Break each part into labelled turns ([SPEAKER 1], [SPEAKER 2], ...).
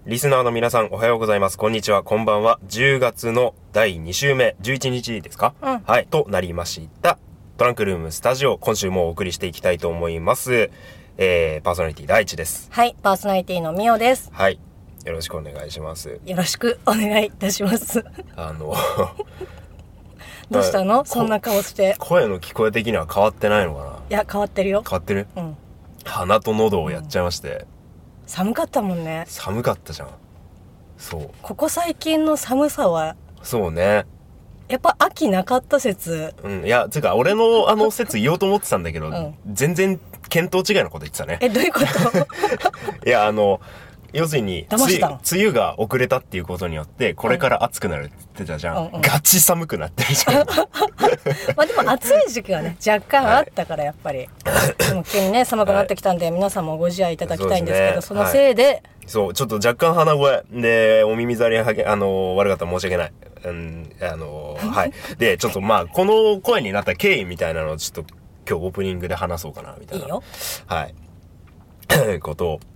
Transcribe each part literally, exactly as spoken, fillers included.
[SPEAKER 1] リスナーの皆さんおはようございます。こんにちは、こんばんは。じゅうがつのだいに週目、じゅういちにちですか、
[SPEAKER 2] うん、
[SPEAKER 1] はい、となりました。トランクルームスタジオ、今週もお送りしていきたいと思います。えー、パーソナリティ第一です。
[SPEAKER 2] はい、パーソナリティのみおです。
[SPEAKER 1] はい、よろしくお願いします。
[SPEAKER 2] よろしくお願いいたします。
[SPEAKER 1] あの、
[SPEAKER 2] どうしたの？そんな顔して。
[SPEAKER 1] 声の聞こえ的には変わってないのかな？
[SPEAKER 2] いや、変わってるよ。
[SPEAKER 1] 変わってる？
[SPEAKER 2] うん。
[SPEAKER 1] 鼻と喉をやっちゃいまして。うん、
[SPEAKER 2] 寒かったもんね。
[SPEAKER 1] 寒かったじゃん。そう。
[SPEAKER 2] ここ最近の寒さは。
[SPEAKER 1] そうね。
[SPEAKER 2] やっぱ秋なかった説。
[SPEAKER 1] うん。いや、つうか、俺のあの説言おうと思ってたんだけど、
[SPEAKER 2] うん、
[SPEAKER 1] 全然見当違いのこと言ってたね。
[SPEAKER 2] え、どういうこと？
[SPEAKER 1] いや、あの、要するに
[SPEAKER 2] 騙したの？
[SPEAKER 1] 梅雨が遅れたっていうことによってこれから暑くなるって言ってたじゃん、うんうん、ガチ寒くなってるじゃん。
[SPEAKER 2] まあでも暑い時期はね若干あったからやっぱり、はい、でも急にね寒くなってきたんで、はい、皆さんもご自愛いただきたいんですけど、 そ, ね、そのせいで、はい、
[SPEAKER 1] そうちょっと若干鼻声でお耳障りはげあの悪かったら申し訳ない、うん、あのはいでちょっとまあこの声になった経緯みたいなのをちょっと今日オープニングで話そうかなみたいない
[SPEAKER 2] いよ
[SPEAKER 1] はいことを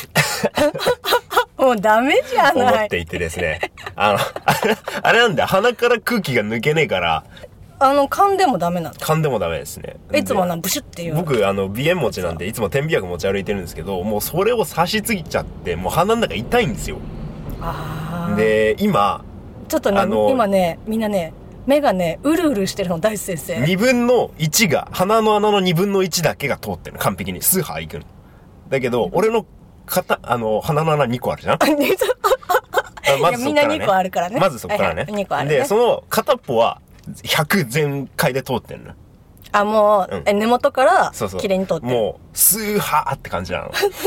[SPEAKER 2] もうダメじゃない
[SPEAKER 1] 思っていてですね。あの、あれなんだよ、鼻から空気が抜けねえから。
[SPEAKER 2] あの、噛んでもダメなの？
[SPEAKER 1] 噛んでもダメですね。
[SPEAKER 2] いつもな、ブシュっていう。
[SPEAKER 1] 僕、あの、鼻炎持ちなんで、いつも点鼻薬持ち歩いてるんですけど、もうそれを刺しすぎちゃって、もう鼻の中痛いんですよ。
[SPEAKER 2] あ
[SPEAKER 1] で、今、
[SPEAKER 2] ちょっとね、今ね、みんなね、目がね、うるうるしてるの、大地先生。
[SPEAKER 1] にぶんのいちが、鼻の穴のにぶんのいちだけが通ってるの、完璧に。スーハーいくの。だけど、俺の、片、あの、鼻の穴にこあるじゃん。
[SPEAKER 2] まずそっからね、いやみんなにこあるからね。
[SPEAKER 1] まずそっからね。
[SPEAKER 2] はいはい、にこあるね。
[SPEAKER 1] で、その片っぽはひゃく全開で通ってんの。
[SPEAKER 2] あ、もう、うん、え根元から綺麗に通ってる。
[SPEAKER 1] もう、スーハーって感じなの。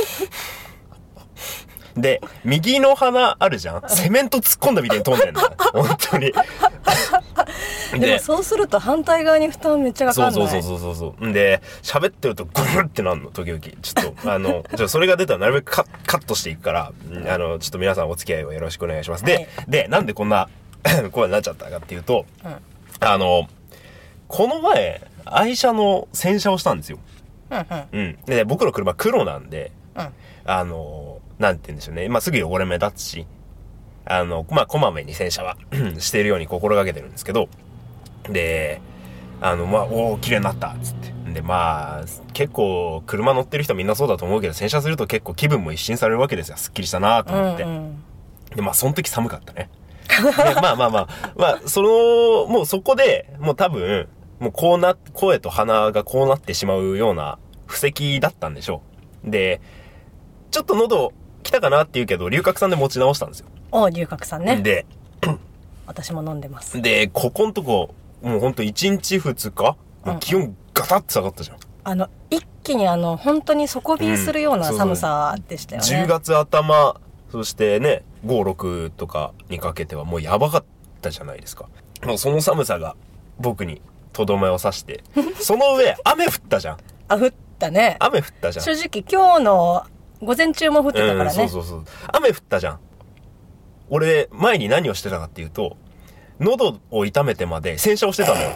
[SPEAKER 1] で、右の鼻あるじゃん。セメント突っ込んだみたいに通んでんの。本当に。
[SPEAKER 2] でもそうすると反対側に負担めっちゃかかんない。
[SPEAKER 1] そうそうそうそうそう。で、喋ってるとグルってなるの、時々。ちょっと、あの、ちょそれが出たらなるべくカッ、カットしていくから、あの、ちょっと皆さんお付き合いをよろしくお願いします。で、はい、で、なんでこんな声になっちゃったかっていうと、うん、あの、この前、愛車の洗車をしたんですよ。うん、うん。うん。で、僕の車黒なんで、うん、あの、なんて言うんでしょうね。まあ、すぐ汚れ目立つし、あの、まあ、こまめに洗車はしているように心がけてるんですけど、で、あの、まあ、おー、綺麗になった、つって。で、まあ、結構、車乗ってる人みんなそうだと思うけど、洗車すると結構気分も一新されるわけですよ。すっきりしたなと思って。うんうん、で、まあ、その時寒かったね。で、まあまあまあ、まあ、その、もうそこで、もう多分、もうこうな、声と鼻がこうなってしまうような布石だったんでしょう。で、ちょっと喉来たかなって言うけど、龍角散で持ち直したんですよ。
[SPEAKER 2] お、龍角散ね。
[SPEAKER 1] で、
[SPEAKER 2] 私も飲んでます。
[SPEAKER 1] で、ここんとこ、もうほんといちにちふつか、うんうん、気温ガタッと下がったじゃん。
[SPEAKER 2] あの、一気にあの、本当に底冷えするような寒さでしたよね。うん、そうそうじゅう
[SPEAKER 1] がつ頭、そしてね、ご、ろくとかにかけてはもうやばかったじゃないですか。もうその寒さが僕にとどめを刺して、その上、雨降ったじゃん。
[SPEAKER 2] あ、降ったね。
[SPEAKER 1] 雨降ったじゃん。
[SPEAKER 2] 正直今日の午前中も降ってたからね。うん、
[SPEAKER 1] そうそうそう。雨降ったじゃん。俺、前に何をしてたかっていうと、喉を痛めてまで洗車をしてたのよ。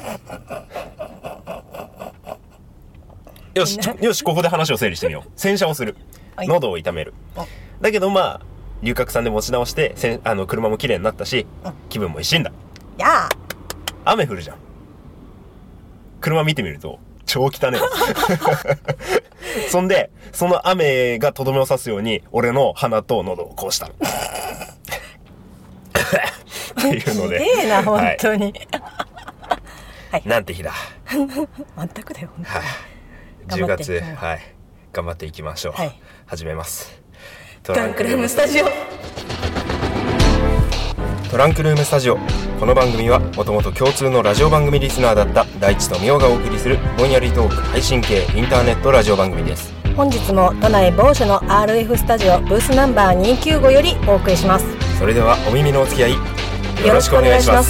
[SPEAKER 1] よし、よし、ここで話を整理してみよう。洗車をする。喉を痛める。だけどまあ、龍角散で持ち直して、せんあの、車も綺麗になったし、気分も一新だ。
[SPEAKER 2] やあ。
[SPEAKER 1] 雨降るじゃん。車見てみると、超汚ねえ。そんで、その雨がとどめを刺すように、俺の鼻と喉をこうしたの。っていうので。
[SPEAKER 2] ひでえな、本当に。
[SPEAKER 1] はい。なんて日だ。
[SPEAKER 2] 全くだよ、本当に。はい。
[SPEAKER 1] じゅうがつ、はい。頑張っていきましょう。はい。始めます。
[SPEAKER 2] トランクルームスタジオ。
[SPEAKER 1] トランクルームスタジオ。この番組はもともと共通のラジオ番組リスナーだった大地とみおがお送りするぼんやりトーク配信系インターネットラジオ番組です。
[SPEAKER 2] 本日も都内某所の アールエフ スタジオブースナンバーにひゃくきゅうじゅうごよりお送りします。
[SPEAKER 1] それではお耳のお付き合いよろしくお願いします。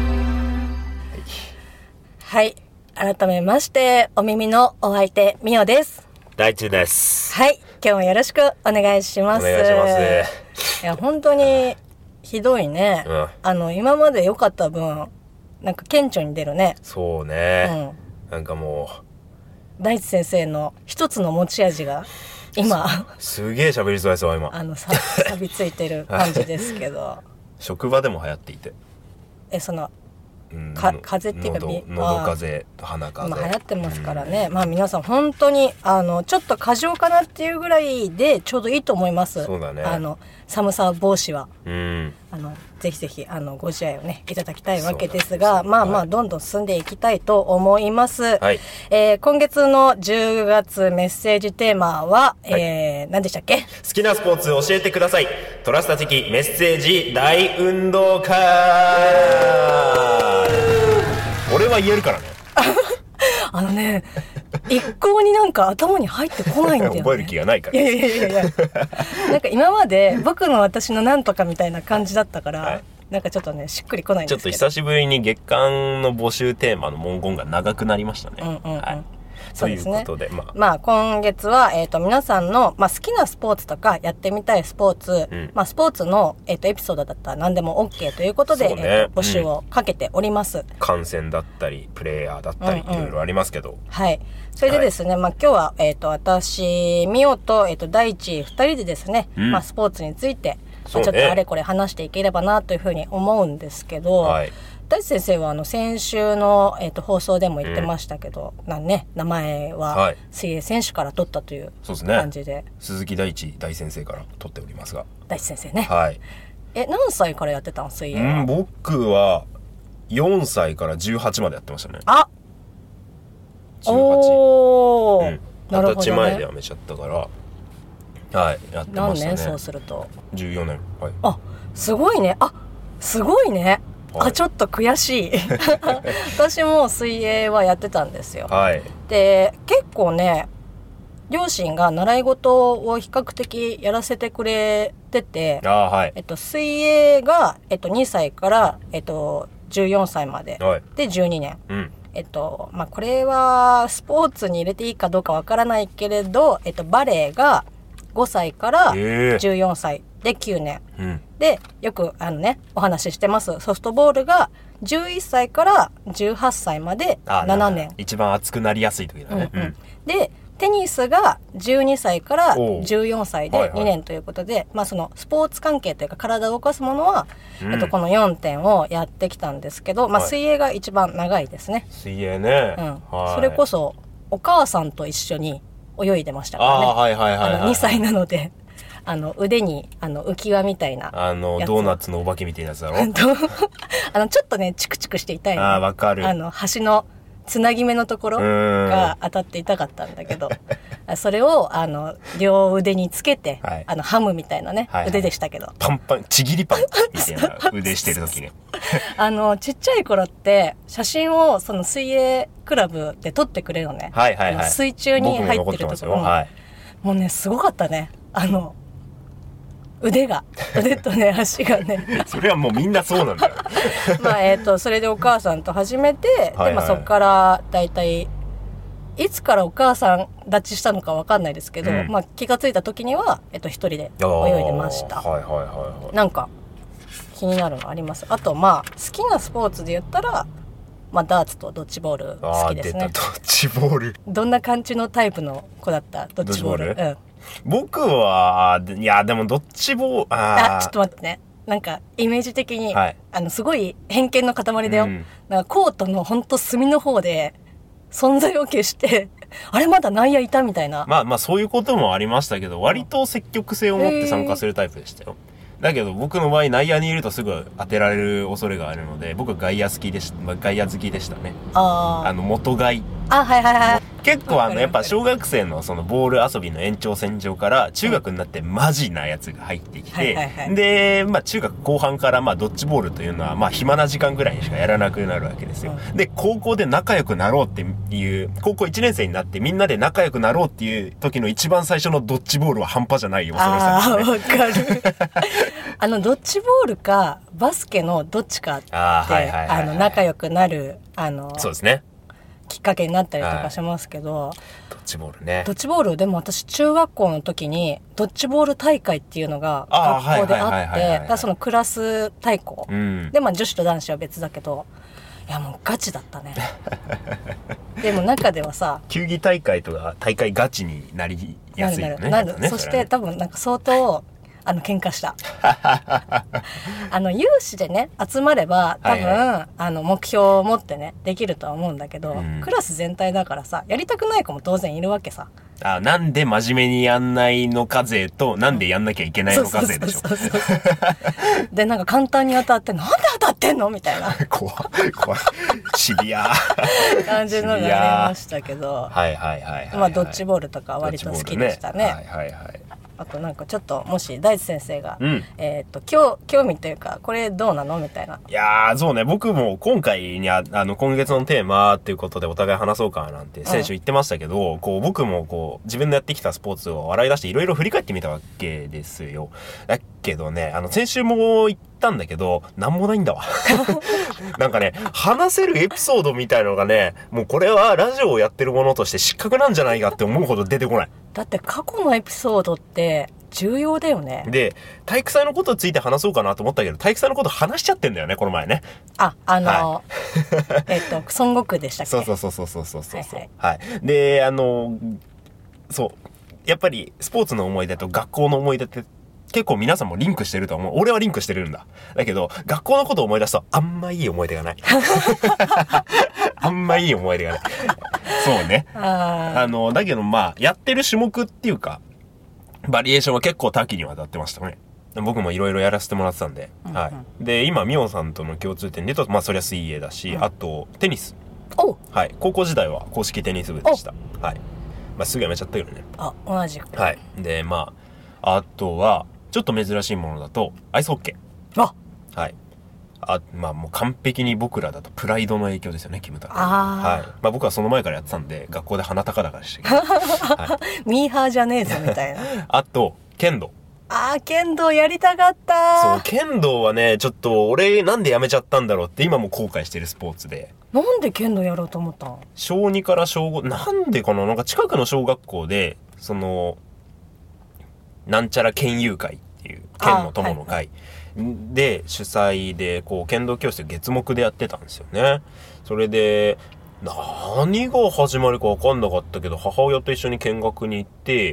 [SPEAKER 2] はい、はい、改めましてお耳のお相手みおです。
[SPEAKER 1] 大地です。
[SPEAKER 2] はい、今日もよろしくお願いします。
[SPEAKER 1] お願いします。
[SPEAKER 2] いや本当にひどいね、うん、あの今まで良かった分なんか顕著に出るね。
[SPEAKER 1] そうね、うん、なんかも
[SPEAKER 2] う大地先生の一つの持ち味が今
[SPEAKER 1] すげえ喋りづらいですわ今。
[SPEAKER 2] あのさ錆びついてる感じですけど
[SPEAKER 1] 職場でも流行っていて、
[SPEAKER 2] えその
[SPEAKER 1] うん
[SPEAKER 2] か風邪っていうか
[SPEAKER 1] 喉喉風邪鼻風邪
[SPEAKER 2] 今流行ってますからね、うん、まあ皆さん本当にあのちょっと過剰かなっていうぐらいでちょうどいいと思います。
[SPEAKER 1] そうだね。
[SPEAKER 2] あの寒さ防止は、
[SPEAKER 1] うん、
[SPEAKER 2] あのぜひぜひあのご自愛をねいただきたいわけですが、まあまあどんどん進んでいきたいと思います。はい、えー、今月のじゅうがつメッセージテーマは、はい、えー、何でしたっけ？
[SPEAKER 1] 好きなスポーツ教えてください。トラスタ的メッセージ大運動会。俺は言えるからね。
[SPEAKER 2] あのね、一向になんか頭に入ってこないんだよね。
[SPEAKER 1] 覚える気がないから。
[SPEAKER 2] いやいやいやいや。なんか今まで僕の私のなんとかみたいな感じだったから、はい、なんかちょっとねしっくりこないんですけど。
[SPEAKER 1] ちょっと久しぶりに月間の募集テーマの文言が長くなりましたね。
[SPEAKER 2] うんうんうん。はい、
[SPEAKER 1] そうですね。ということで、まあ、
[SPEAKER 2] まあ、今月は、えっと、皆さんの、まあ、好きなスポーツとか、やってみたいスポーツ、うん、まあ、スポーツの、えっと、エピソードだったら何でも OK ということで、ね、えっと、募集をかけております。うん、
[SPEAKER 1] 観戦だったり、プレイヤーだったり、うんうん、いろいろありますけど。
[SPEAKER 2] はい。それでですね、はい、まあ、今日は、えっと、私、みおと、えっと、大地二人でですね、うん、まあ、スポーツについて、まあ、ちょっとあれこれ話していければなというふうに思うんですけど、はい、大地先生はあの先週の、えー、と放送でも言ってましたけど、うん、なんね、名前は水泳選手から取ったという感じで、はい、
[SPEAKER 1] 鈴木大地大先生から取っておりますが、
[SPEAKER 2] 大地先生ね、
[SPEAKER 1] はい、
[SPEAKER 2] え何歳からやってたの水泳は？
[SPEAKER 1] うん、僕はよんさいからじゅうはちまでやってましたね。
[SPEAKER 2] あ
[SPEAKER 1] じゅうはち、
[SPEAKER 2] おー、うん、なるほどね、
[SPEAKER 1] はたち前でやめちゃったから、はい、やってましたね。
[SPEAKER 2] 何年？そうすると
[SPEAKER 1] じゅうよねん。はい、
[SPEAKER 2] あ、すごいね。あ、すごいね。はい、あ、ちょっと悔しい。私も水泳はやってたんですよ。
[SPEAKER 1] はい、
[SPEAKER 2] で、結構ね、両親が習い事を比較的やらせてくれてて、
[SPEAKER 1] あ、はい、
[SPEAKER 2] えっと、水泳が、えっと、にさいから、えっと、じゅうよんさいまで、はい、でじゅうにねん。うん、えっと、まあ、これはスポーツに入れていいかどうかわからないけれど、えっと、バレエがごさいからじゅうよんさいできゅうねん、うん、でよくあのねお話ししてますソフトボールがじゅういっさいからじゅうはっさいまでななねん、
[SPEAKER 1] 一番熱くなりやすい時だね、うんうん、
[SPEAKER 2] でテニスがじゅうにさいからじゅうよんさいでにねんということで、はいはい、まあ、そのスポーツ関係というか体を動かすものは、うん、えっと、このよんてんをやってきたんですけど、まあ、水泳が一番長いですね。
[SPEAKER 1] 水泳ね、
[SPEAKER 2] うん、はい、それこそお母さんと一緒に泳いでましたからね。
[SPEAKER 1] あ、はいはいはいはい、
[SPEAKER 2] あのにさいなのであの腕にあの浮き輪みたいな
[SPEAKER 1] あのドーナツのお化けみたいなやつだろ。
[SPEAKER 2] あのちょっとねチクチクして痛い、ね、
[SPEAKER 1] あ、わかる。
[SPEAKER 2] あの端のつなぎ目のところが当たって痛かったんだけどそれをあの両腕につけて、はい、あのハムみたいなね、はいはい、腕でしたけど
[SPEAKER 1] パンパンちぎりパンみたいな腕してる時ね
[SPEAKER 2] あのちっちゃい頃って写真をその水泳クラブで撮ってくれるのね、
[SPEAKER 1] はいはいはい、
[SPEAKER 2] 水中に入ってるところも、はい、もうねすごかったね、あの腕が腕とね足がね
[SPEAKER 1] それはもうみんなそうなんだよ
[SPEAKER 2] まあえっ、ー、とそれでお母さんと始めて、はいはい、でまあ、そこからだいたいいつからお母さん立ちしたのかわかんないですけど、うん、まあ、気がついた時には、えっと、一人で泳いでました。
[SPEAKER 1] はいはいはいはい、
[SPEAKER 2] なんか気になるのあります？あとまあ好きなスポーツで言ったら、まあ、ダーツとドッジボール好きですね。
[SPEAKER 1] あ、出たドッジボール。
[SPEAKER 2] どんな感じのタイプの子だった？ドッジボール。うん、
[SPEAKER 1] 僕はいやでもドッジボール、
[SPEAKER 2] ああ、ちょっと待ってね。なんかイメージ的に、はい、あのすごい偏見の塊だよ。うん、なんかコートの本当隅の方で存在を消してあれまだ内野いたみたいな。
[SPEAKER 1] まあまあそういうこともありましたけど、割と積極性を持って参加するタイプでしたよ。だけど僕の場合内野にいるとすぐ当てられる恐れがあるので、僕は外野好きでした、まあ、外野好きでしたね。ああの元外。
[SPEAKER 2] あ、はいはいはい。
[SPEAKER 1] 結構あのやっぱ小学生のそのボール遊びの延長線上から中学になってマジなやつが入ってきて、はいはいはい、でまあ中学後半からまあドッジボールというのはまあ暇な時間ぐらいにしかやらなくなるわけですよ。うん、で高校で仲良くなろうっていう高校いちねん生になってみんなで仲良くなろうっていう時の一番最初のドッジボールは半端じゃないよ。恐ろしさですね。
[SPEAKER 2] ああ、わかる。あのドッジボールかバスケのどっちかってあ、はいはいはいはい、あの仲良くなるあの
[SPEAKER 1] そうですね。
[SPEAKER 2] きっかけになったりとかしますけど、はい、
[SPEAKER 1] ドッジボールね。
[SPEAKER 2] ドッジボールでも私中学校の時にドッジボール大会っていうのが学校であって、だからそのクラス対抗、うん、でまあ女子と男子は別だけど、いやもうガチだったね。でも中ではさ、
[SPEAKER 1] 球技大会とか大会ガチになり安いよね。
[SPEAKER 2] なるなる。ね、そして、ね、多分なんか相当あの喧嘩したあの有志でね集まれば多分、はいはい、あの目標を持ってねできるとは思うんだけど、うん、クラス全体だからさやりたくない子も当然いるわけさ。
[SPEAKER 1] あ、なんで真面目にやんないのか勢となんでやんなきゃいけないのか勢でしょ。
[SPEAKER 2] でなんか簡単に当たってなんで当たってんのみたいな
[SPEAKER 1] 怖い怖いシビア
[SPEAKER 2] 感じのがありましたけど、
[SPEAKER 1] はいはいはいはい、はい、
[SPEAKER 2] まあドッジボールとか割と好きでしたね。
[SPEAKER 1] はいはいはい。
[SPEAKER 2] あとなんかちょっともし大地先生が、
[SPEAKER 1] うん、
[SPEAKER 2] えっと興興味というかこれどうなのみたいな。
[SPEAKER 1] いやーそうね、僕も今回にああの今月のテーマっていうことでお互い話そうかなんて先週言ってましたけど、うん、こう僕もこう自分でやってきたスポーツを洗い出していろいろ振り返ってみたわけですよ。だけどね、あの先週も言ったんだけどなんもないんだわなんかね話せるエピソードみたいのがね、もうこれはラジオをやってるものとして失格なんじゃないかって思うほど出てこない。
[SPEAKER 2] だって過去のエピソードって重要だよね。
[SPEAKER 1] で、体育祭のことについて話そうかなと思ったけど、体育祭のこと話しちゃってんだよね、この前ね。
[SPEAKER 2] あ、あの、はい、えっと、孫悟空でしたっけ？
[SPEAKER 1] そうそうそうそうそうそうそう、はい、はい。で、あの、そう。やっぱり、スポーツの思い出と学校の思い出って、結構皆さんもリンクしてると思う。俺はリンクしてるんだ。だけど、学校のことを思い出すと、あんまいい思い出がない。あんまいい思い出がない。そうね。あ, あの、だけどまあ、やってる種目っていうか、バリエーションは結構多岐にわたってましたね。僕もいろいろやらせてもらってたんで。うんうん、はい。で、今、ミオンさんとの共通点で言うと、まあ、そりゃ水泳だし、うん、あと、テニス。
[SPEAKER 2] お
[SPEAKER 1] はい。高校時代は公式テニス部でした。はい。まあ、すぐやめちゃったけどね。
[SPEAKER 2] あ、同じく。
[SPEAKER 1] はい。で、まあ、あとは、ちょっと珍しいものだと、アイスホッケ
[SPEAKER 2] ー。あ
[SPEAKER 1] はい。あ、まあもう完璧に僕らだとプライドの影響ですよね、キムタク。
[SPEAKER 2] あ
[SPEAKER 1] はい。まあ僕はその前からやってたんで、学校で鼻高々でしたけど。
[SPEAKER 2] はい、ミーハーじゃねえぞ、みたいな。
[SPEAKER 1] あと、剣道。
[SPEAKER 2] あー、剣道やりたかった
[SPEAKER 1] そう、剣道はね、ちょっと俺なんでやめちゃったんだろうって今も後悔してるスポーツで。
[SPEAKER 2] なんで剣道やろうと思ったの？
[SPEAKER 1] 小にから小ご、なんでかな、なんか近くの小学校で、その、なんちゃら剣友会っていう、剣の友の会。で、主催で、こう、剣道教室月目でやってたんですよね。それで、何が始まるか分かんなかったけど、母親と一緒に見学に行って、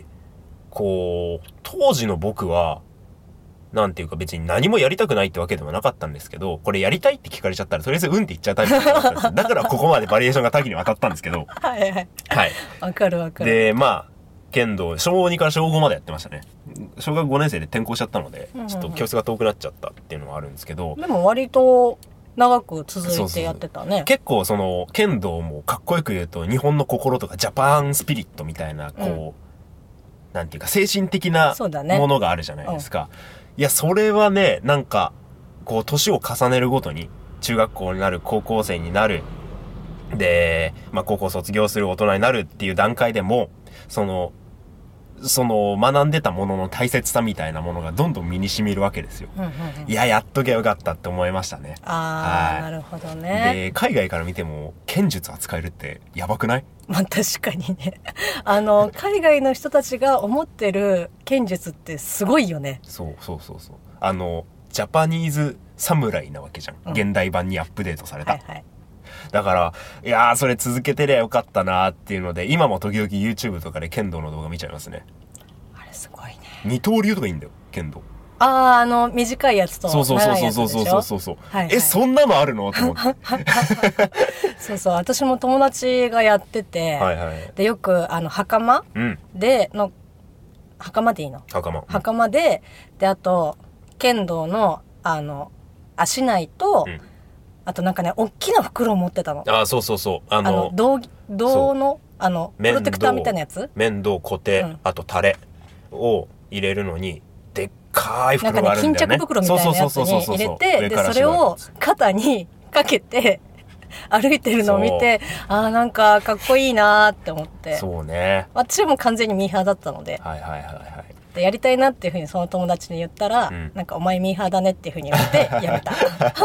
[SPEAKER 1] こう、当時の僕は、なんていうか別に何もやりたくないってわけでもなかったんですけど、これやりたいって聞かれちゃったら、とりあえずうんって言っちゃうタイプだったんですよ。だからここまでバリエーションが多岐にわたったんですけど。
[SPEAKER 2] はいはい。はい。わかるわかる。
[SPEAKER 1] で、まあ、剣道、小にから小ごまでやってましたね。小学ごねん生で転校しちゃったので、うんうんうん、ちょっと教室が遠くなっちゃったっていうのはあるんですけど。
[SPEAKER 2] でも割と長く続いてやってたね。そうそうそう、
[SPEAKER 1] 結構その、剣道もかっこよく言うと、日本の心とかジャパンスピリットみたいな、こう、うん、なんていうか精神的なものがあるじゃないですか。ね、うん、いや、それはね、なんか、こう、年を重ねるごとに、中学校になる、高校生になる、で、まあ、高校卒業する大人になるっていう段階でも、その、その学んでたものの大切さみたいなものがどんどん身に染みるわけですよ。
[SPEAKER 2] うんうんうん、
[SPEAKER 1] いや、やっときゃよかったって思いましたね。
[SPEAKER 2] ああ、はい、なるほどね。
[SPEAKER 1] で、海外から見ても剣術扱えるってやばくない？
[SPEAKER 2] まあ確かにね。あの、海外の人たちが思ってる剣術ってすごいよね。
[SPEAKER 1] そうそうそうそう。あの、ジャパニーズ侍なわけじゃん。うん、現代版にアップデートされた。はいはい、だから、いやー、それ続けてりゃよかったなーっていうので、今も時々 YouTube とかで剣道の動画見ちゃいますね。
[SPEAKER 2] あれすごいね。
[SPEAKER 1] 二刀流とかいいんだよ、剣道。
[SPEAKER 2] ああ、あの、短いやつと
[SPEAKER 1] そうそうそうそうそうそうそう、はいはい、え、そんなのあるのと思って。
[SPEAKER 2] そうそう、私も友達がやってて、はいはい、で、よく、あの、袴、うん、で、の、袴でいいの？
[SPEAKER 1] 袴。
[SPEAKER 2] 袴で、で、あと、剣道の、あの、足内と、うん、あとなんかね、大きな袋を持ってたの。
[SPEAKER 1] ああ、そうそうそう。
[SPEAKER 2] あの、あの銅、銅の、あの、プロテクターみたいなやつ？
[SPEAKER 1] 面銅、コテ、うん、あとタレを入れるのに、でっかい袋があるんだよね。なんかね、巾着袋みたいなやつに入れて、で、それを肩にかけて、歩いてるのを見て、ああ、なんかかっこいいなーって思って。 そうね。
[SPEAKER 2] 私も完全にミーハーだったので。
[SPEAKER 1] はいはいはいはい。
[SPEAKER 2] で、やりたいなっていうふうにその友達に言ったら、うん、なんかお前ミーハーだねっていうふうに言われて、やめた。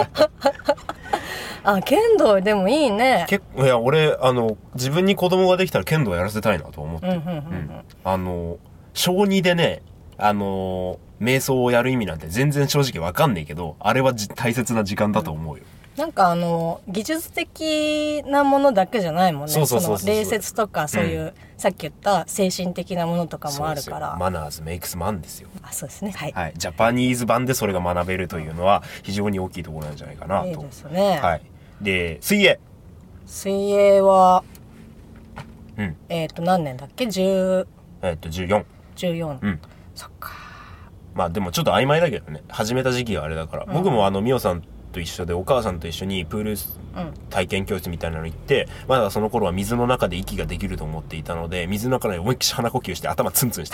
[SPEAKER 2] あ、剣道でもいいね。
[SPEAKER 1] 結構、いや、俺、あの、自分に子供ができたら剣道やらせたいなと思って。うんうんうんうんうん、あの、小にでね、あの、瞑想をやる意味なんて全然正直わかんないけど、あれは大切な時間だと思うよ。
[SPEAKER 2] うなんかあの技術的なものだけじゃないもんね。
[SPEAKER 1] そうそうそうそう。
[SPEAKER 2] その礼節とかそういう、うん、さっき言った精神的なものとかもあるから。
[SPEAKER 1] マナーズメイクスマンですよ。
[SPEAKER 2] あ、そうですね。はい。
[SPEAKER 1] はい。ジャパニーズ版でそれが学べるというのは非常に大きいところなんじゃないかなと。いい
[SPEAKER 2] ですね。
[SPEAKER 1] はい。で、水泳。
[SPEAKER 2] 水泳は、
[SPEAKER 1] うん。
[SPEAKER 2] えっと何年だっけ？じゅう
[SPEAKER 1] えっとじゅうよん。
[SPEAKER 2] じゅうよん。
[SPEAKER 1] うん。
[SPEAKER 2] そっか。
[SPEAKER 1] まあでもちょっと曖昧だけどね。始めた時期があれだから。うん、僕もあのミオさんと一緒でお母さんと一緒にプール体験教室みたいなの行って、うん、まだその頃は水の中で息ができると思っていたので、水の中で思いっきり鼻呼吸して頭ツンツンして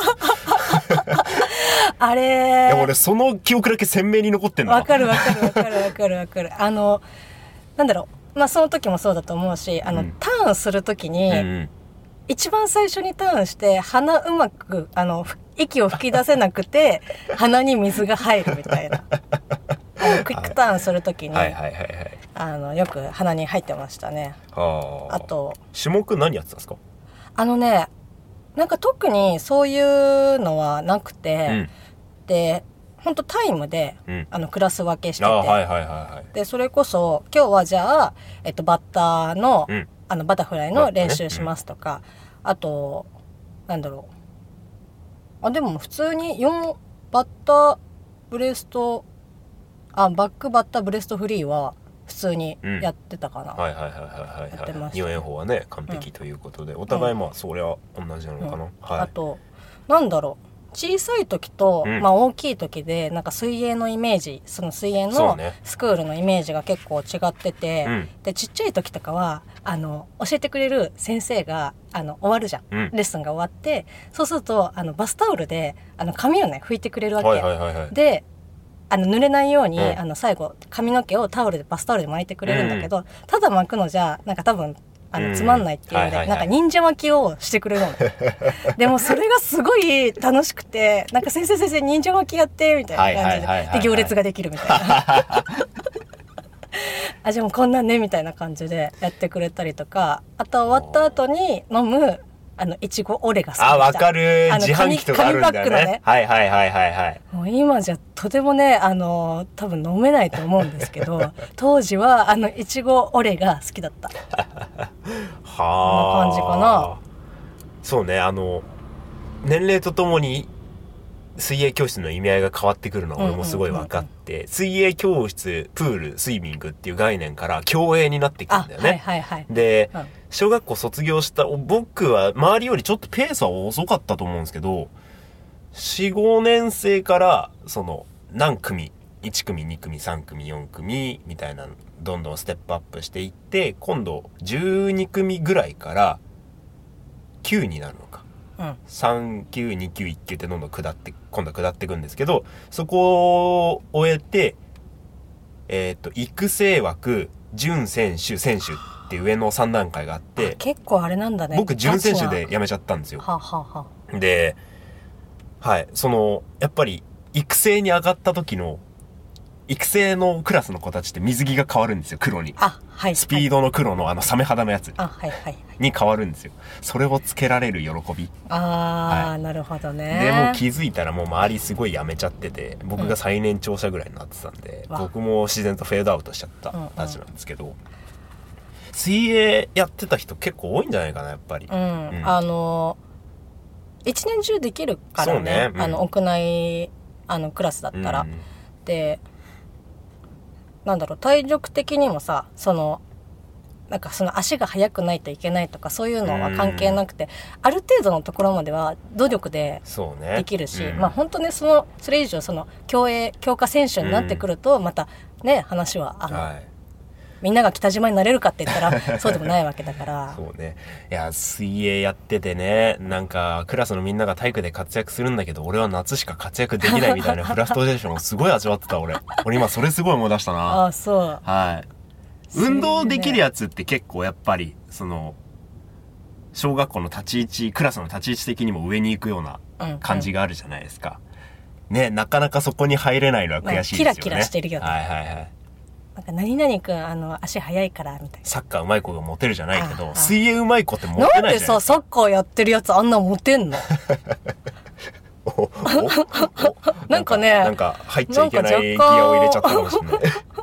[SPEAKER 2] あれ
[SPEAKER 1] いや俺その記憶だけ鮮明に残ってんだ。
[SPEAKER 2] わかるわかるわかるわかるわかる。あのなんだろう、まあその時もそうだと思うし、あの、うん、ターンする時に、うんうん、一番最初にターンして鼻うまくあの息を吹き出せなくて鼻に水が入るみたいな。あのクイックターンするときに、はいはいはいはい、あのよく鼻に入ってましたね。
[SPEAKER 1] はあ。
[SPEAKER 2] あと
[SPEAKER 1] 種目何やってたんですか？
[SPEAKER 2] あのね、なんか特にそういうのはなくて、うん、で本当タイムで、うん、あのクラス分けしてて、
[SPEAKER 1] はいはいはいはい、
[SPEAKER 2] でそれこそ今日はじゃあ、えっと、バッターの、うん、あのバタフライの練習しますとか、ね、うん、あとなんだろう、あでも普通によんバッターブレストあバックバッターブレストフリーは普通にやってたかな、
[SPEAKER 1] うん、はいはいはいはいはい、やってました。に炎法はね完璧ということで、うん、お互いまあそりゃ同じなのかな、うん、はい、
[SPEAKER 2] あとなんだろう、小さい時と、うん、まあ大きい時でなんか水泳のイメージ、その水泳のスクールのイメージが結構違ってて、ね、でちっちゃい時とかはあの教えてくれる先生があの終わるじゃん、うん、レッスンが終わって、そうするとあのバスタオルであの髪をね拭いてくれるわけ、はいはいはいはい、であの濡れないように、うん、あの最後髪の毛をタオルでバスタオルで巻いてくれるんだけど、うん、ただ巻くのじゃなんか多分あのつまんないっていうので、うん、はいはいはい、なんか忍者巻きをしてくれるのでもそれがすごい楽しくて、なんか先生先生忍者巻きやってみたいな感じで、はいはいはいはいはい、で行列ができるみたいなあじゃあもうこんなんねみたいな感じでやってくれたりとか、あと終わった後に飲むあのいちごオレが好きでした。
[SPEAKER 1] あ、わかる。自販機とかあるんだよね。紙パックのね。はいはいはいはいはい。
[SPEAKER 2] もう今じゃとてもね、あの多分飲めないと思うんですけど当時はあのいちごオレが好きだったはあ、こんな感じかな。
[SPEAKER 1] そうね、あの年齢とともに水泳教室の意味合いが変わってくるのは俺もすごい分かって、うんうんうんうん、水泳教室、プール、スイミングっていう概念から競泳になってくるんだよね。
[SPEAKER 2] はいはいはい、
[SPEAKER 1] で、
[SPEAKER 2] うん、
[SPEAKER 1] 小学校卒業した僕は周りよりちょっとペースは遅かったと思うんですけど、よん、ごねん生からその何組、いち組、に組、さん組、よん組みたいなどんどんステップアップしていって、今度じゅうに組ぐらいからきゅうになるのか。うん、さん級、に級、いっ級ってどんどん下って、今度は下っていくんですけど、そこを終えて、えっと、育成枠、準選手、選手って上のさん段階があって、
[SPEAKER 2] 結構あれなんだね。
[SPEAKER 1] 僕、準選手で辞めちゃったんですよ。
[SPEAKER 2] ははは
[SPEAKER 1] で、はい、その、やっぱり、育成に上がった時の、育成のクラスの子たちって水着が変わるんですよ、黒に。
[SPEAKER 2] あ、はい。
[SPEAKER 1] スピードの黒のあのサメ肌のやつ。
[SPEAKER 2] あ、はいはいはい。
[SPEAKER 1] に変わるんですよ。それをつけられる喜び。
[SPEAKER 2] あー、はい、なるほどね。
[SPEAKER 1] でも気づいたらもう周りすごいやめちゃってて、僕が最年長者ぐらいになってたんで、うん、僕も自然とフェードアウトしちゃったたちなんですけど、うんうん、水泳やってた人結構多いんじゃないかな、やっぱり。
[SPEAKER 2] うん。うん、あの、一年中できるからね。そうね。うん、あの、屋内、あの、クラスだったら。うん、で、なんだろう、体力的にもさ、そのなんかその足が速くないといけないとかそういうのは関係なくて、ある程度のところまでは努力でできるし、ね、うん、まあ本当ね、そのそれ以上その競泳強化選手になってくるとまたね、話はあの、はい、みんなが北島になれるかって言ったらそうでもないわけだから
[SPEAKER 1] そうね。いや、水泳やっててね、なんかクラスのみんなが体育で活躍するんだけど俺は夏しか活躍できないみたいなフラストレーションをすごい味わってた俺俺今それすごい思い出したな。
[SPEAKER 2] あ、そう。
[SPEAKER 1] はい。運動できるやつって結構やっぱりその小学校の立ち位置、クラスの立ち位置的にも上に行くような感じがあるじゃないですか、うんうん、ね。なかなかそこに入れないのは悔しいですよね。
[SPEAKER 2] キラキラしてるよね。
[SPEAKER 1] はいはいはい。
[SPEAKER 2] なんか何々くんあの足速いからみたいな。
[SPEAKER 1] サッカー上手い子がモテるじゃないけど、水泳上手い子ってモテないじゃないですか。
[SPEAKER 2] なんでさ、サッカーやってるやつあんなモテんの
[SPEAKER 1] おおお
[SPEAKER 2] なんかね、
[SPEAKER 1] なんか入っちゃいけないギアを入れちゃったかもしれない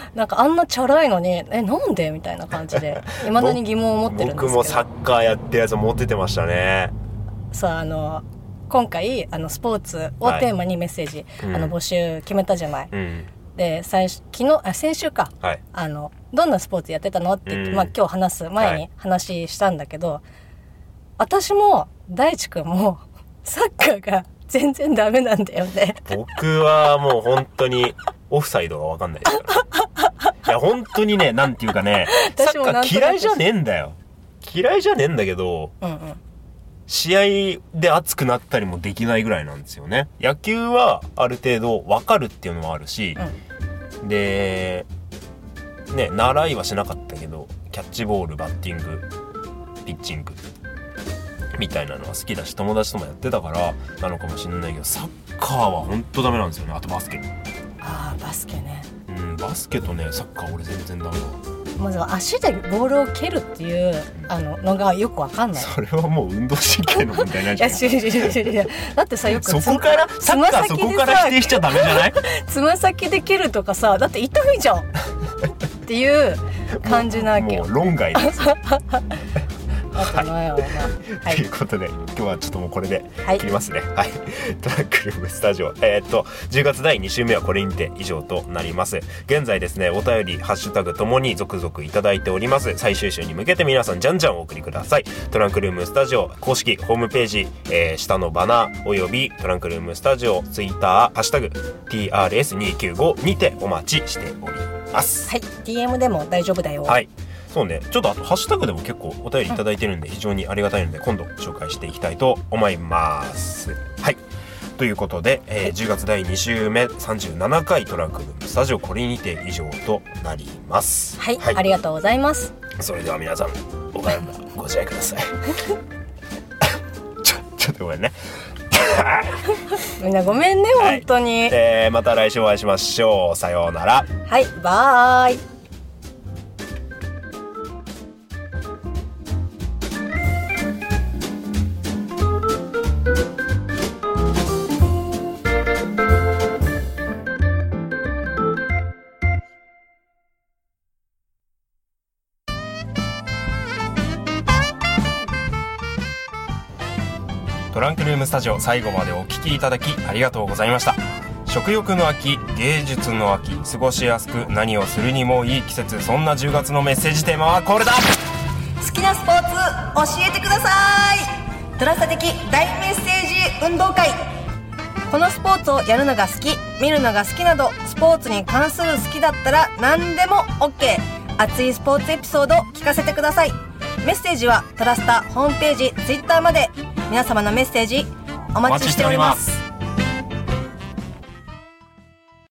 [SPEAKER 2] なんかあんなチャラいのにえなんでみたいな感じでいまだに疑問を持ってるんですけど。
[SPEAKER 1] 僕もサッカーやってるやつモテてましたね。
[SPEAKER 2] さああの今回あのスポーツをテーマにメッセージ、はい、あの募集決めたじゃない、うん、で最初昨日あ先週か、はい、あのどんなスポーツやってたのって言って、うんまあ、今日話す前に話したんだけど、はい、私も大地君もサッカーが全然ダメなんだよね。
[SPEAKER 1] 僕はもう本当にオフサイドが分かんないですからいや本当にねなんていうかねサッカー嫌いじゃねえんだよ。嫌いじゃねえんだけど、うんうん試合で熱くなったりもできないぐらいなんですよね。野球はある程度分かるっていうのもあるし、うん、でね習いはしなかったけどキャッチボールバッティングピッチングみたいなのは好きだし友達ともやってたからなのかもしれないけどサッカーは本当ダメなんですよね。あとバスケ。
[SPEAKER 2] あーバスケね。
[SPEAKER 1] うんバスケとねサッカー俺全然ダメだ。
[SPEAKER 2] まず足でボールを蹴るっていうあののがよくわかんない。
[SPEAKER 1] それはもう運動神経の問題なんじゃない？いやいや
[SPEAKER 2] だってさよく
[SPEAKER 1] そこからサッカーそこから否定しちゃダメじゃない？
[SPEAKER 2] つま先で蹴るとかさだって痛いじゃんっていう感じなわけよ。
[SPEAKER 1] もう論外です。
[SPEAKER 2] あとないわな、
[SPEAKER 1] はい、ということで今日はちょっともうこれで切りますね。はい、トランクルームスタジオえー、っとじゅうがつだいに週目はこれにて以上となります。現在ですねお便りハッシュタグともに続々いただいております。最終週に向けて皆さんじゃんじゃんお送りください。トランクルームスタジオ公式ホームページ、えー、下のバナーおよびトランクルームスタジオツイッターハッシュタグ ティーアールエスにひゃくきゅうじゅうご にてお待ちしております。
[SPEAKER 2] はい ディーエム でも大丈夫だよ。
[SPEAKER 1] はいそうね、ちょっとあとハッシュタグでも結構お便りいただいてるんで非常にありがたいので今度紹介していきたいと思います。はいということで、えー、じゅうがつだいに週目さんじゅうななかいトランクルームスタジオこれにて以上となります。
[SPEAKER 2] はい、はい、ありがとうございます。
[SPEAKER 1] それでは皆さんお体ご自愛くださいちょちょっとごめんね
[SPEAKER 2] みんなごめんね、はい、本当に、
[SPEAKER 1] えー、また来週お会いしましょう。さようなら。
[SPEAKER 2] はいバイ。
[SPEAKER 1] トランクルームスタジオ最後までお聞きいただきありがとうございました。食欲の秋、芸術の秋、過ごしやすく何をするにもいい季節、そんなじゅうがつのメッセージテーマはこれだ。
[SPEAKER 2] 好きなスポーツ教えてください。トラスタ的大メッセージ運動会。このスポーツをやるのが好き、見るのが好きなどスポーツに関する好きだったら何でも OK。 熱いスポーツエピソード聞かせてください。メッセージはトラスタホームページ、ツイッターまで。皆様のメッセージお待ちしております。